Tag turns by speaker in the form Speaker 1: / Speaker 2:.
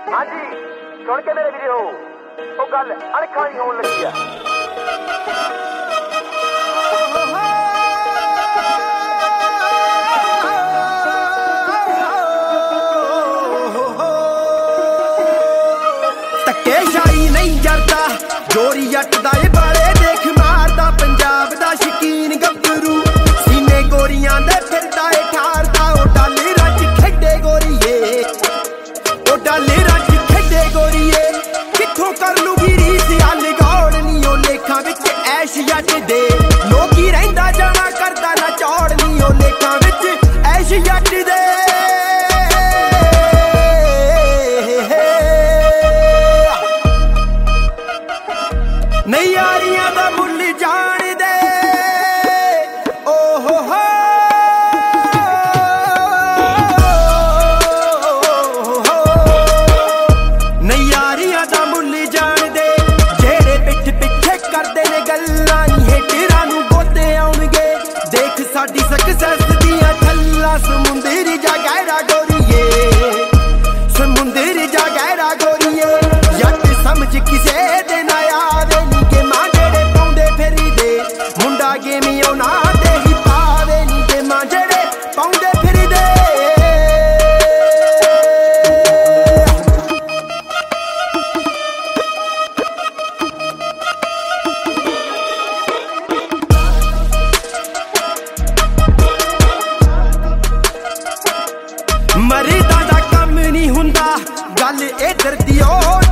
Speaker 1: हाँ जी सुन के मेरे वीडियो वो गल अणखा ही होने लगी है।
Speaker 2: धक्केशाही नहीं जरदा जोरी जट दा बाले देख मारदा पंजाब दा शकीन गबरू सीने गोरियां दे फिरदा ठारदा ओ डाले रज खेडे गोरीए ओ डाले रज खेडे गोरीए किथों कर लूगी रीस अल गौड़ नी ओ लेखां विच ऐश जट दे लोकी रहिंदा जाना करदा ना चौड़ नी ओ लेखां विच ऐश जट दे। नहीं यारियां दा मुल जान दे ओ हो नहीं यारियां दा मुल जान दे जेड़े पिठ पिछे करदे ने गल्लां नी हेटरां नूं गोते आउणगे देख साडी सक्सेस दियां छल्लां समुंदर जा गहरा गोरीए समुंदर जा गहरा गोरीए जट समझ किसे दे ना आवे गेमी ना दे ही पावे नी गेमा जेड़े पाउंदे फिरदे। मरीदा दा कम नहीं हुंदा गल इधर दी ओ